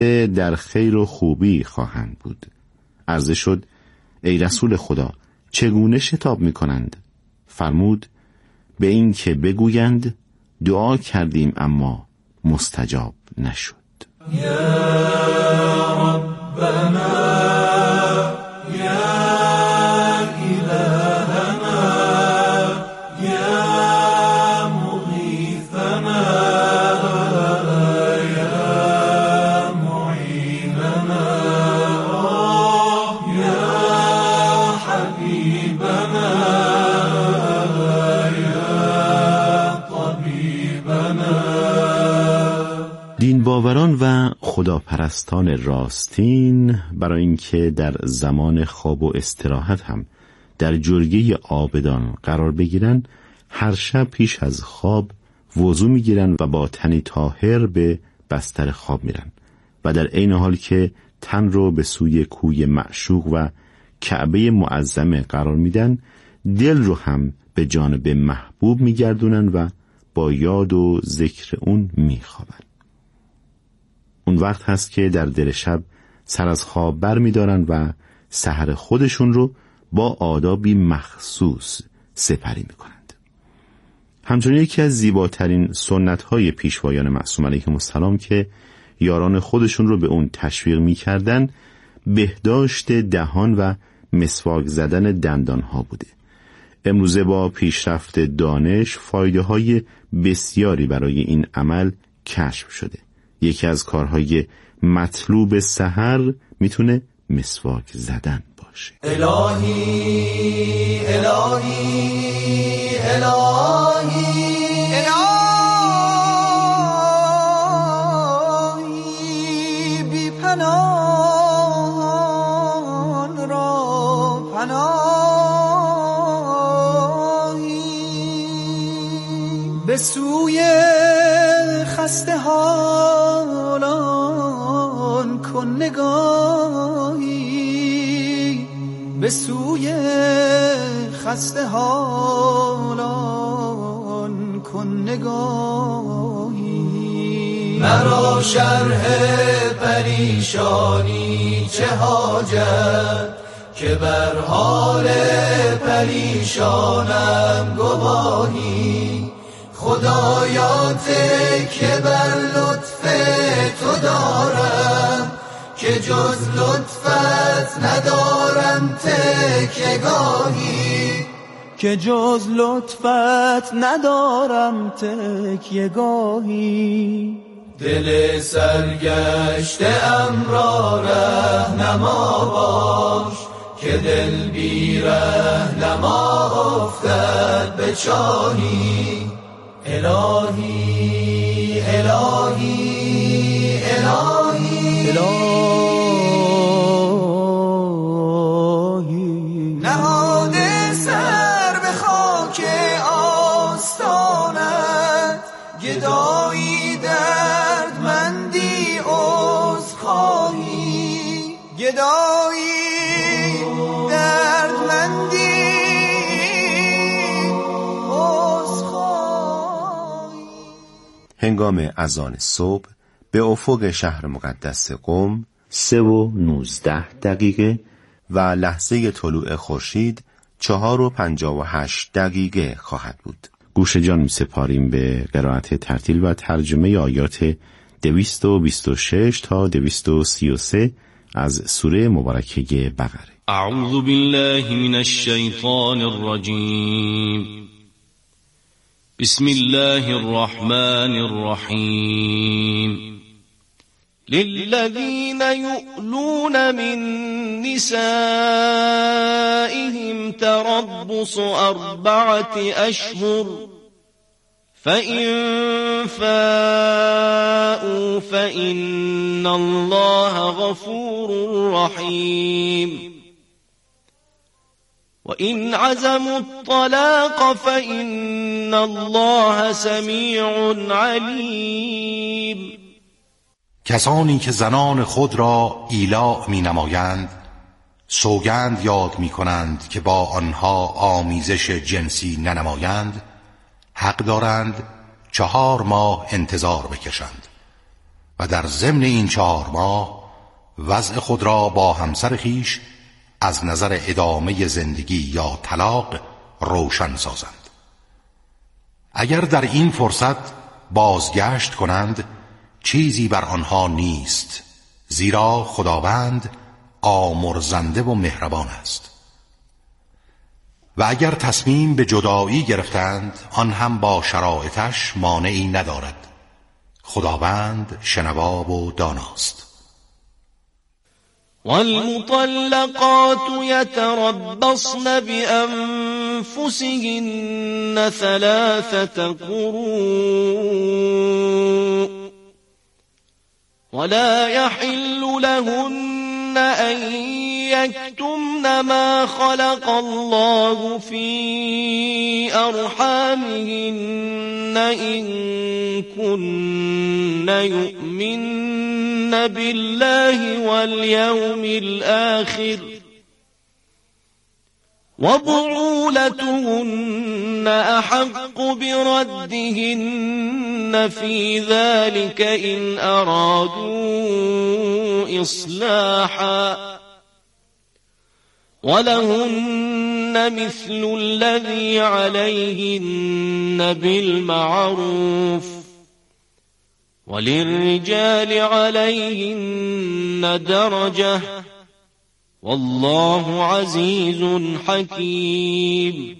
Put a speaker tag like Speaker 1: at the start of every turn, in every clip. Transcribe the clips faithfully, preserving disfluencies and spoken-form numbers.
Speaker 1: در خیر و خوبی خواهند بود. عرضه شد: ای رسول خدا، چگونه شتاب می کنند؟ فرمود: به این که بگویند دعا کردیم اما مستجاب نشد.
Speaker 2: یا ربنا یا الهنا یا مغیثنا یا معیننا یا حبیبنا یا طبیبنا.
Speaker 1: دین باوران و خداپرستان راستین برای اینکه در زمان خواب و استراحت هم در جرگه عابدان قرار بگیرن، هر شب پیش از خواب وضو میگیرن و با تنی طاهر به بستر خواب میرن و در عین حال که تن رو به سوی کوی معشوق و کعبه معظمه قرار میدن، دل رو هم به جانب محبوب میگردونن و با یاد و ذکر اون میخوابن. اون وقت هست که در دل شب سر از خواب بر می دارن و سحر خودشون رو با آدابی مخصوص سپری می کنند. همچنین یکی از زیباترین سنت های پیشوایان معصوم علیهم السلام که یاران خودشون رو به اون تشویق می کردن، بهداشت دهان و مسواک زدن دندان ها بوده. امروزه با پیشرفت دانش فایده های بسیاری برای این عمل کشف شده. یکی از کارهای مطلوب سحر میتونه مسواک زدن باشه.
Speaker 2: الهی الهی الهی الهی بی پناهان را پناهی، به سوی خسته حالان کن نگاهی، به سوی خسته حالان کن نگاهی. مرا شرح پریشانی چه حاجت که بر حال پریشانم گواهی. خدایا تکیه بر لطف تو دارم که جز لطفت ندارم تکیه گاهی، که جز لطفت ندارم تکیه گاهی. دل سرگشته ام را رهنما باش که دل بی رهنما افتد به چاهی. الهی الهی الهی الهی نهاده سر به خاک آستانت، گدایی دردمندی عذرخواهی، گدایی دردمندی
Speaker 3: هنگام اذان صبح به افق شهر مقدس قم سه و نوزده دقیقه و لحظه طلوع خورشید چهار و پنجاه و هشت دقیقه خواهد بود.
Speaker 1: گوش جان می سپاریم به قرائت ترتیل و ترجمه آیات دویست و بیست و شش تا دویست و سی و سه از سوره مبارکه بقره.
Speaker 4: اعوذ بالله من الشیطان الرجیم. بسم الله الرحمن الرحیم. للذین یؤلون من نسائهم تربص اربعة اشهر فإن فاءوا فإن الله غفور رحیم. وَإِنْ عَزَمُوا الطَّلَاقَ فَإِنَّ اللَّهَ سَمِيعٌ عَلِيمٌ.
Speaker 5: کسانی که زنان خود را ایلاء می نمایند سوگند یاد می کنند که با آنها آمیزش جنسی ننمایند، حق دارند چهار ماه انتظار بکشند و در ضمن این چهار ماه وضع خود را با همسر خیش از نظر ادامه زندگی یا طلاق روشن سازند. اگر در این فرصت بازگشت کنند چیزی بر آنها نیست، زیرا خداوند آمرزنده و مهربان است. و اگر تصمیم به جدایی گرفتند آن هم با شرایطش مانعی ندارد. خداوند شنوا و داناست.
Speaker 4: والمطلقات يتربصن بأنفسهن ثلاثة قروء ولا يحل لهن أن يكتمن ما خلق الله في أرحامهن إن كن يؤمن بالله واليوم الآخر وبعولتهن أحق بردهن في ذلك إن أرادوا إصلاحا ولهن مثل الذي عليهن بالمعروف وللرجال عليهن درجة والله عزیز حکیم.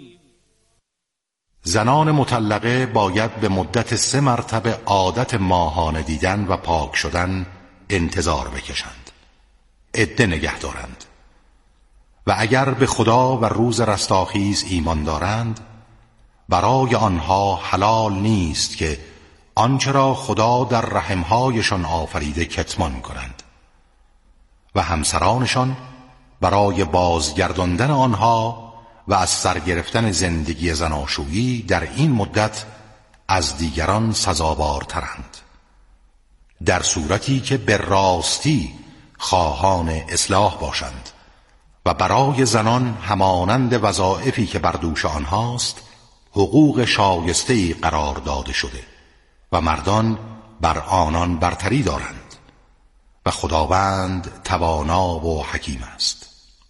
Speaker 5: زنان مطلقه باید به مدت سه مرتبه عادت ماهانه دیدن و پاک شدن انتظار بکشند، عده نگه دارند و اگر به خدا و روز رستاخیز ایمان دارند برای آنها حلال نیست که آنچه را خدا در رحمهایشان آفریده کتمان کنند و همسرانشان برای بازگرداندن آنها و از سر گرفتن زندگی زناشویی در این مدت از دیگران سزاوارترند، در صورتی که به راستی خواهان اصلاح باشند و برای زنان همانند وظایفی که بر دوش آنهاست حقوق شایسته‌ای قرار داده شده و مردان بر آنان برتری دارند و خداوند توانا و حکیم است.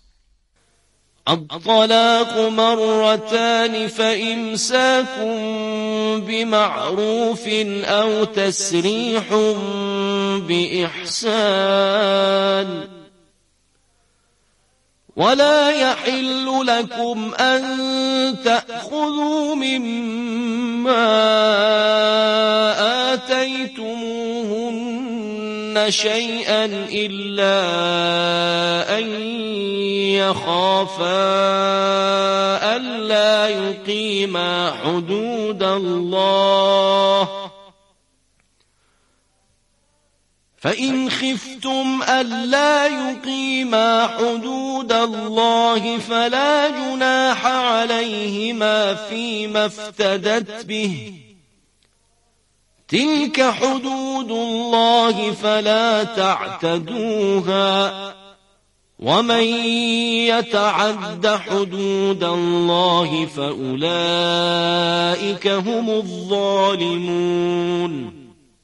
Speaker 4: الطلاق مرتان فإمساك بمعروف أو تسريح بإحسان ولا يحل لكم أن تأخذوا مما آتيتموهن شيئا إلا أن يخافا ألا يقيما حدود الله فإن خفتم ألا يقيما حدود الله فلا جناح عليهما فيما افتدت به تلك حدود الله فلا تعتدوها ومن يتعد حدود الله فأولئك هم الظالمون.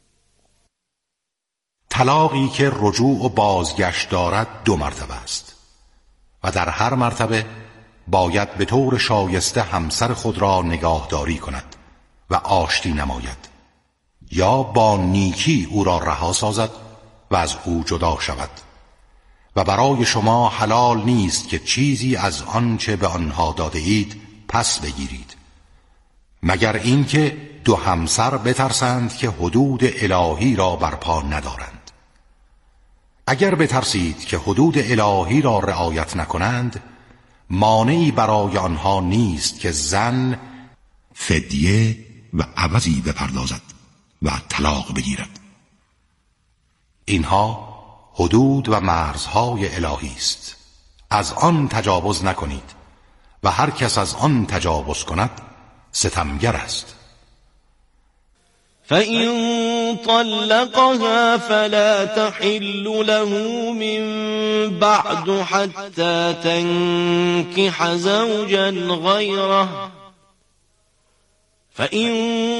Speaker 5: طلاقی که رجوع و بازگشت دارد دو مرتبه است و در هر مرتبه باید به طور شایسته همسر خود را نگاهداری کند و آشتی نماید یا با نیکی او را رها سازد و از او جدا شود و برای شما حلال نیست که چیزی از آنچه به آنها داده اید پس بگیرید مگر اینکه دو همسر بترسند که حدود الهی را برپا ندارند. اگر بترسید که حدود الهی را رعایت نکنند مانعی برای آنها نیست که زن
Speaker 6: فدیه و عوضی بپردازد و طلاق بگیرد.
Speaker 5: اینها حدود و مرزهای الهی است، از آن تجاوز نکنید و هر کس از آن تجاوز کند ستمگر است.
Speaker 4: فإن طلقها فلا تحل له من بعد حتى تنكح زوجا غيره فإن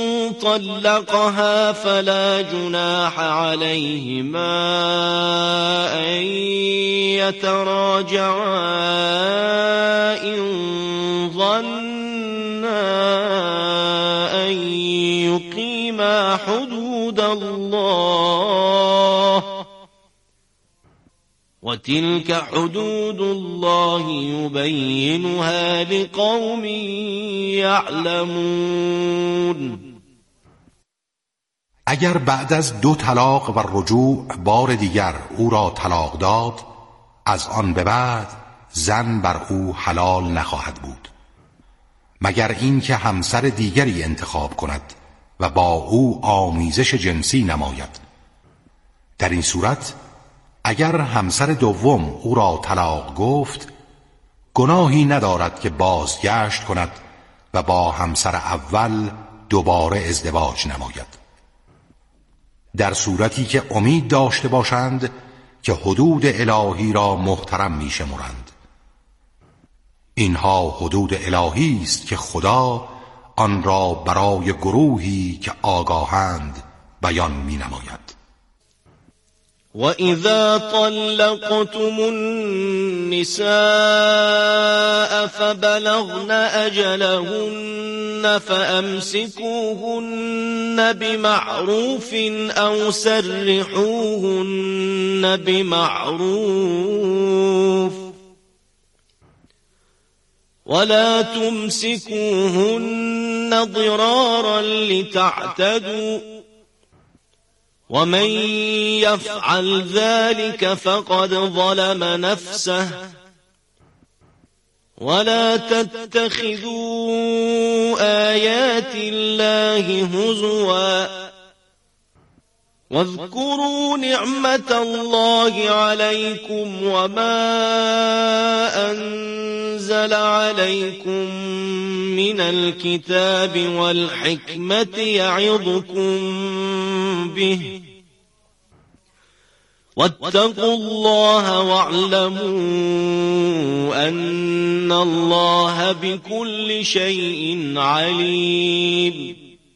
Speaker 4: طلقها فلا جناح عليهما أن يتراجعا إن ظنا أن يقيما حدود الله وتلك حدود الله يبينها لقوم يعلمون.
Speaker 5: اگر بعد از دو طلاق و رجوع بار دیگر او را طلاق داد، از آن به بعد زن بر او حلال نخواهد بود مگر اینکه همسر دیگری انتخاب کند و با او آمیزش جنسی نماید. در این صورت اگر همسر دوم او را طلاق گفت، گناهی ندارد که بازگشت کند و با همسر اول دوباره ازدواج نماید، در صورتی که امید داشته باشند که حدود الهی را محترم می شمرند. اینها حدود الهی است که خدا آن را برای گروهی که آگاهند بیان می نماید.
Speaker 4: وَإِذَا طَلَّقْتُمُ النِّسَاءَ فَبَلَغْنَ أَجَلَهُنَّ فَأَمْسِكُوهُنَّ بِمَعْرُوفٍ أَوْ سَرِّحُوهُنَّ بِمَعْرُوفٍ وَلَا تُمْسِكُوهُنَّ ضِرَارًا لِتَعْتَدُوا ومن يفعل ذلك فقد ظلم نفسه ولا تتخذوا آيات الله هزوا واذكروا نعمة الله عليكم وما أنزل عليكم من الكتاب والحكمة يعظكم به واتقوا الله واعلموا أن الله بكل شيء عليم.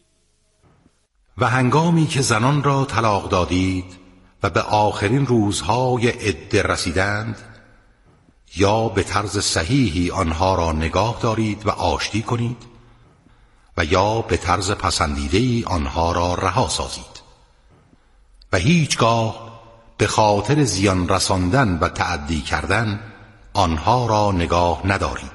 Speaker 5: و هنگامی که زنان را طلاق دادید و به آخرین روزهای عده رسیدند، یا به طرز صحیحی آنها را نگاه دارید و آشتی کنید و یا به طرز پسندیده‌ای آنها را رها سازید و هیچگاه به خاطر زیان رساندن و تعدی کردن آنها را نگاه ندارید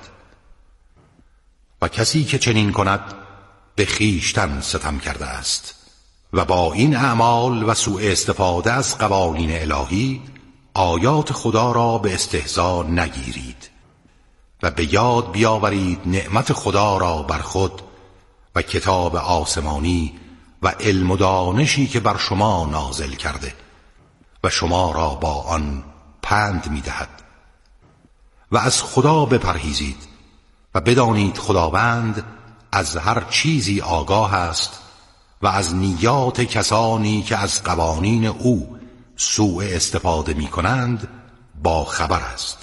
Speaker 5: و کسی که چنین کند به خویشتن ستم کرده است و با این اعمال و سوء استفاده از قوانین الهی آیات خدا را به استهزا نگیرید و به یاد بیاورید نعمت خدا را بر خود و کتاب آسمانی و علم و دانشی که بر شما نازل کرده و شما را با آن پند می‌دهد. و از خدا بپرهیزید و بدانید خداوند از هر چیزی آگاه است و از نیات کسانی که از قوانین او سوء استفاده می کنند با خبر است.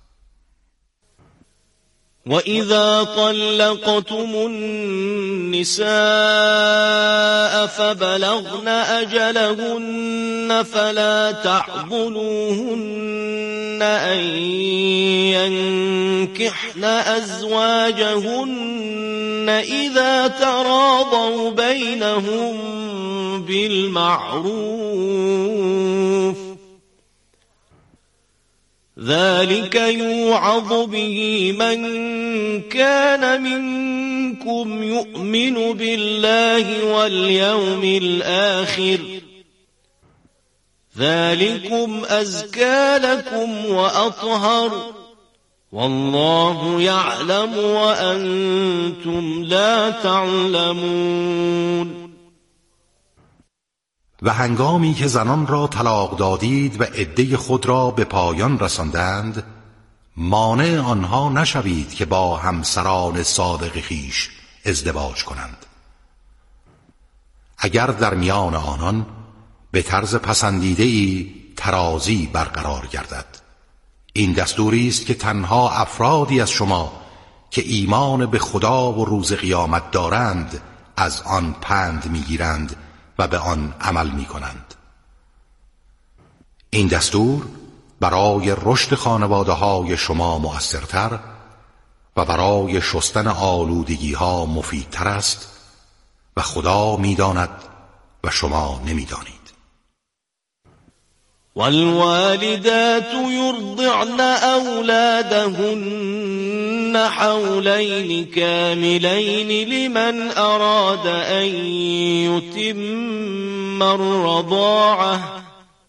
Speaker 4: وَإِذَا طَلَّقْتُمُ النِّسَاءَ فَبَلَغْنَ أَجَلَهُنَّ فَلَا تَعْضُلُوهُنَّ أَن يَنكِحْنَ أَزْوَاجَهُنَّ إِذَا تَرَاضَوْا بَيْنَهُم بِالْمَعْرُوفِ ذلك يوعظ به من كان منكم يؤمن بالله واليوم الآخر ذلكم أزكى لكم وأطهر والله يعلم وأنتم لا تعلمون.
Speaker 5: و هنگامی که زنان را طلاق دادید و عده خود را به پایان رساندند، مانع آنها نشوید که با همسران سابق خویش ازدواج کنند. اگر در میان آنان به طرز پسندیده‌ای ترازی برقرار گردد، این دستوری است که تنها افرادی از شما که ایمان به خدا و روز قیامت دارند از آن پند میگیرند و به آن عمل میکنند. این دستور برای رشد خانواده های شما مؤثرتر و برای شستن آلودگی ها مفیدتر است و خدا میداند و شما نمیدانید.
Speaker 4: والوالدات يرضعن أولادهن حولين كاملين لمن أراد أن يتم الرضاعة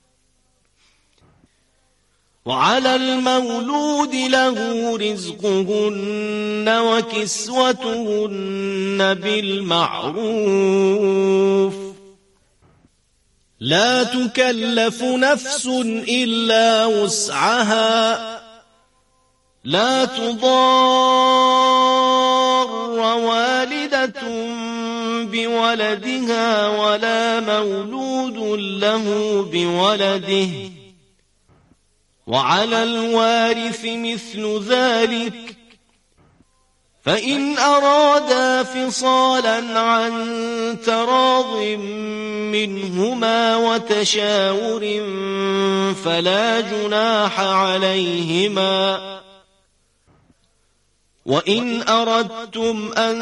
Speaker 4: وعلى المولود له رزقهن وكسوتهن بالمعروف لا تكلف نفس إلا وسعها لا تضار والدة بولدها ولا مولود له بولده وعلى الوارث مثل ذلك فإن أرادا فصالا عن تراض منهما وتشاور فلا جناح عليهما وإن أردتم أن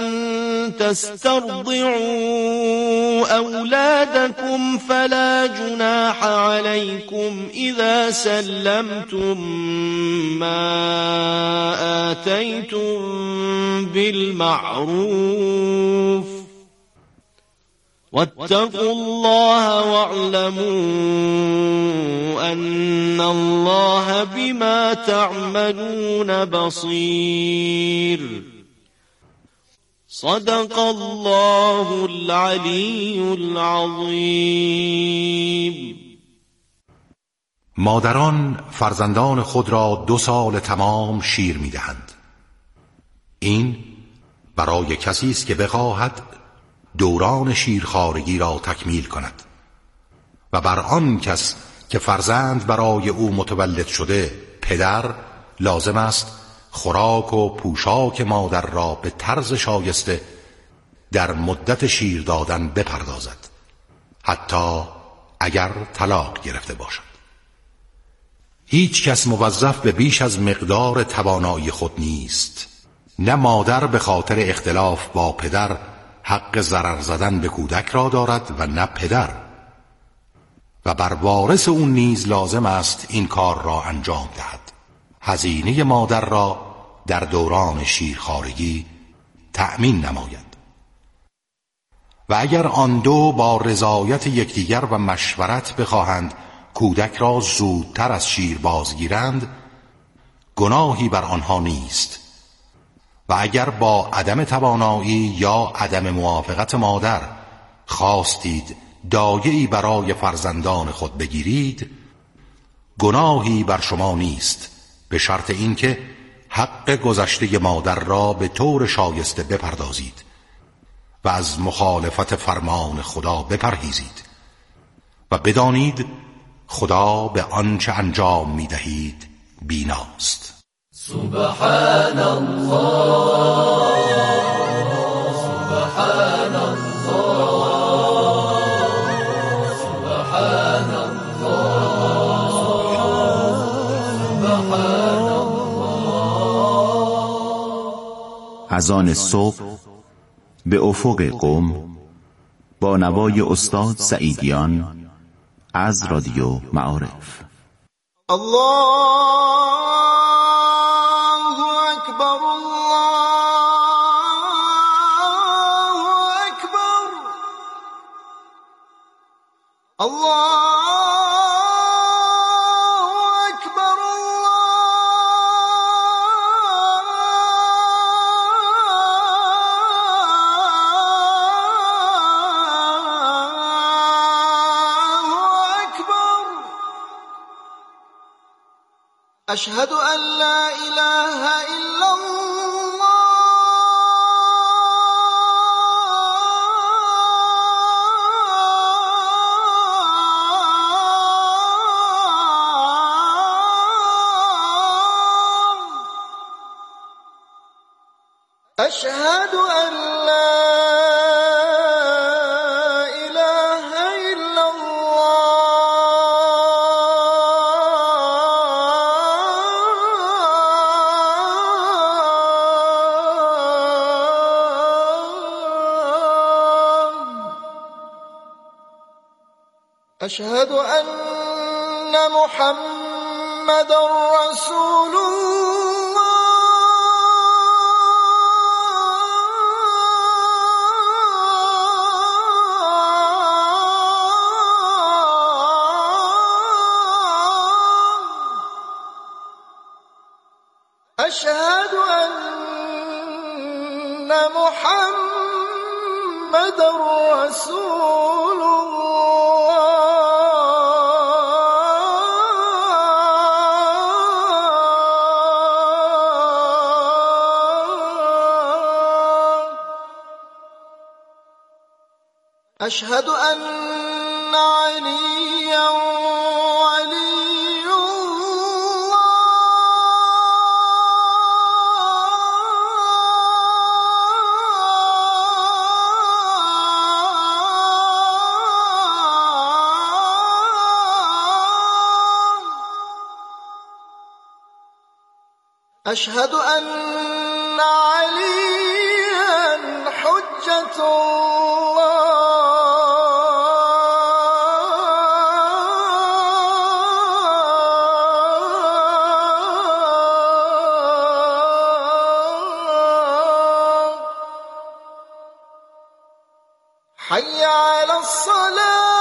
Speaker 4: تسترضعوا أولادكم فلا جناح عليكم إذا سلمتم ما آتيتم بالمعروف واتقوا الله واعلموا أن الله بما تعملون بصير صدق الله العلی العظیم.
Speaker 5: مادران فرزندان خود را دو سال تمام شیر می‌دهند. این برای کسی است که بخواهد دوران شیرخوارگی را تکمیل کند و بر آن کس که فرزند برای او متولد شده پدر لازم است خوراک و پوشاک مادر را به طرز شایسته در مدت شیر دادن بپردازد، حتی اگر طلاق گرفته باشد. هیچ کس موظف به بیش از مقدار توانایی خود نیست. نه مادر به خاطر اختلاف با پدر حق ضرر زدن به کودک را دارد و نه پدر، و بر وارث اون نیز لازم است این کار را انجام دهد. هزینه مادر را در دوران شیرخوارگی تأمین نماید و اگر آن دو با رضایت یکدیگر و مشورت بخواهند کودک را زودتر از شیر بازگیرند، گناهی بر آنها نیست. و اگر با عدم توانایی یا عدم موافقت مادر خواستید دایه‌ای برای فرزندان خود بگیرید، گناهی بر شما نیست، به شرط اینکه حق گذشته مادر را به طور شایسته بپردازید و از مخالفت فرمان خدا بپرهیزید و بدانید خدا به آنچه انجام می‌دهید بیناست.
Speaker 2: سبحان الله سبحان الله سبحان الله سبحان الله.
Speaker 1: از آن صبح به افق قم با نوای استاد سعیدیان از رادیو معارف.
Speaker 2: الله اکبر الله اکبر الله اکبر أشهد أن لا إله إلا الله أشهد أن لا أشهد أن محمد رسول الله. أشهد أن محمد رسول الله. أشهد أن عليا ولي الله. أشهد أن عليا حجة الله. حي على الصلاة.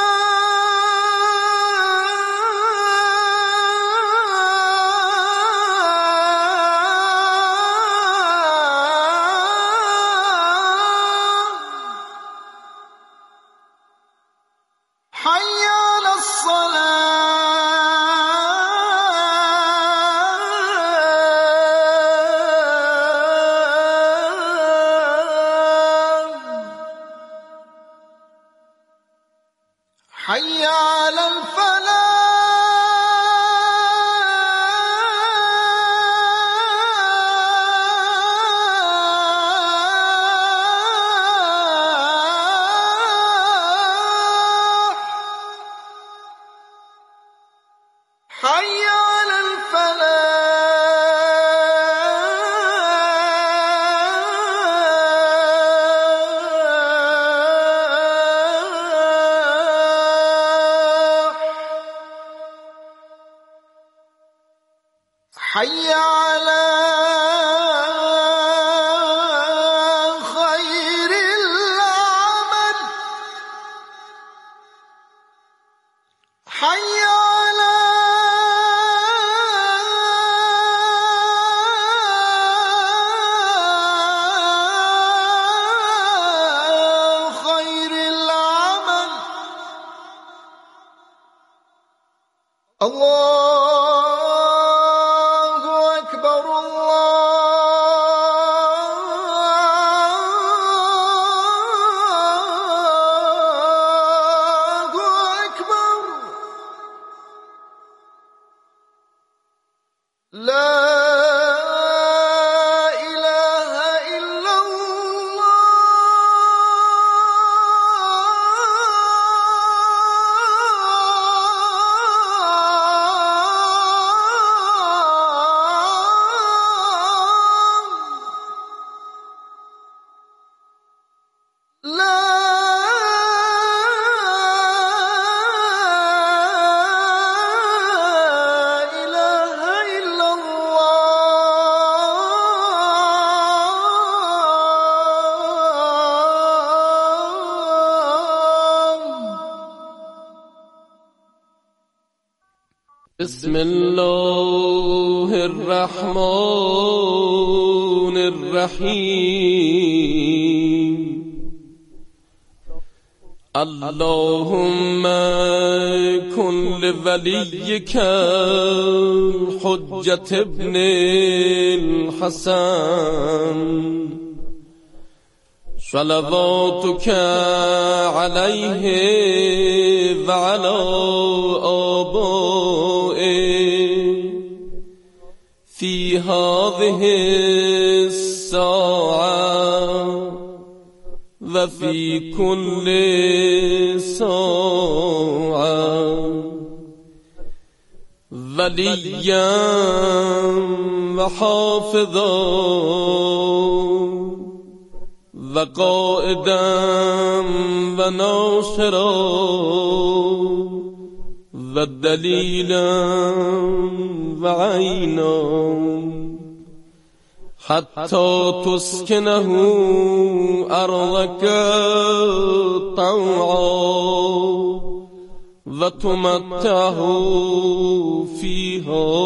Speaker 2: حي على الصلاة. حي على الفلاح. حي على الفلاح. حي على خير العمل. حي على خير العمل. الله أكبر. الله أكبر. لا إله إلا الله. لا إله إلا الله.
Speaker 4: بسم الله الرحمن الرحيم. اللهم كن لوليك الحجة ابن الحسن صلواتك عليه وعلى آبائه في هذه الساعة وفي كل ساعة وليا وحافظا وقائدا وناصرا و دلیلا و عینا حتی تسکنه ارضک طوعا و تمتعه فیها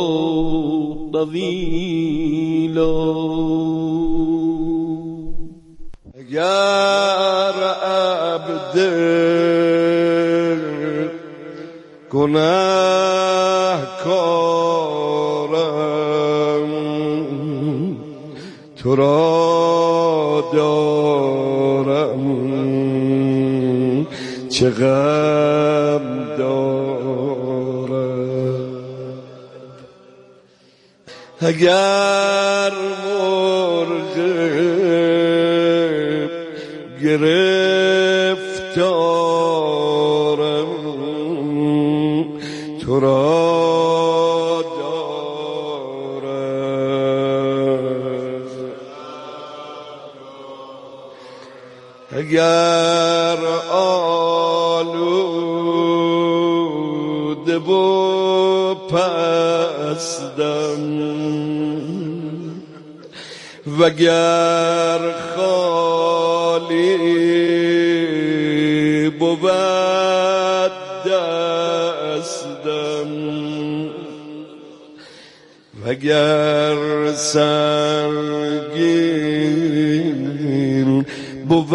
Speaker 4: طویلا.
Speaker 7: اگر عبد گناهکارم تو را دارم چه غم دارم. اگر مرغ گرفتارم تو را دارم. اگر آلوده و پستم وگر خالی بود دستم وگر سنگین بود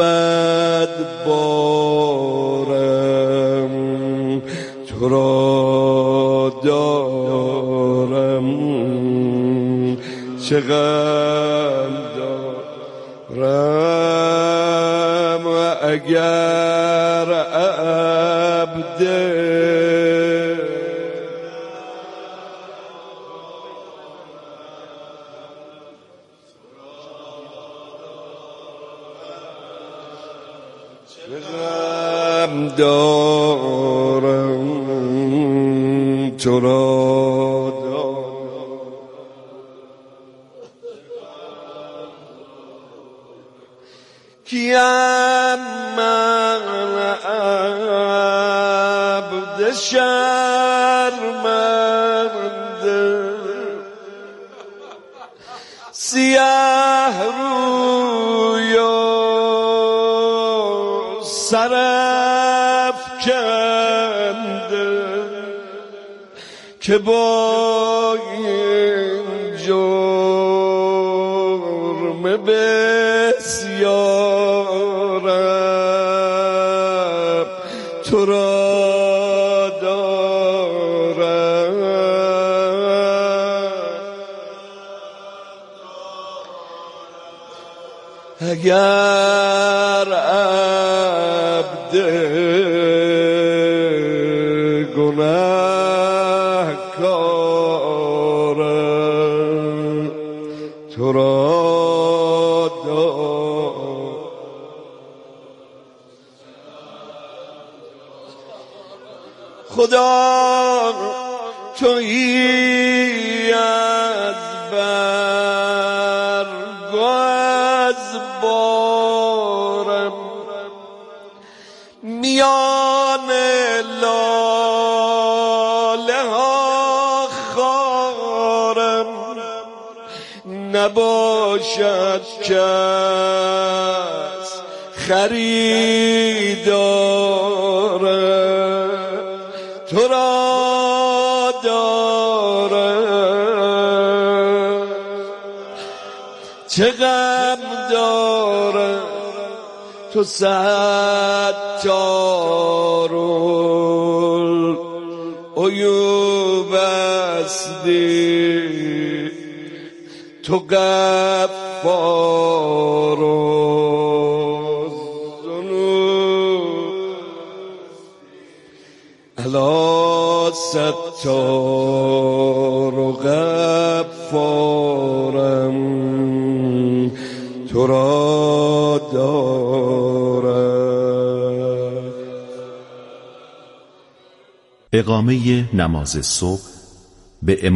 Speaker 7: بارم تو را دارم چه غم دارم. اگر عبد غم دارم تو را دارم. کیم من عبد شرمنده سیه روی و سرافکنده که با این جرم بسیارم تو را دارم. اگر عبد گناهکارم تو را دارم. خدا تویی از برگ و از بارم میان لاله ها خارم نباشد کس خریدارم تو را دارم چه غم دارم. تو ستار العیوب هستی تو غفار الذنوب الا ستار و غفارم تو را دارم.
Speaker 1: اقامه نماز صبح به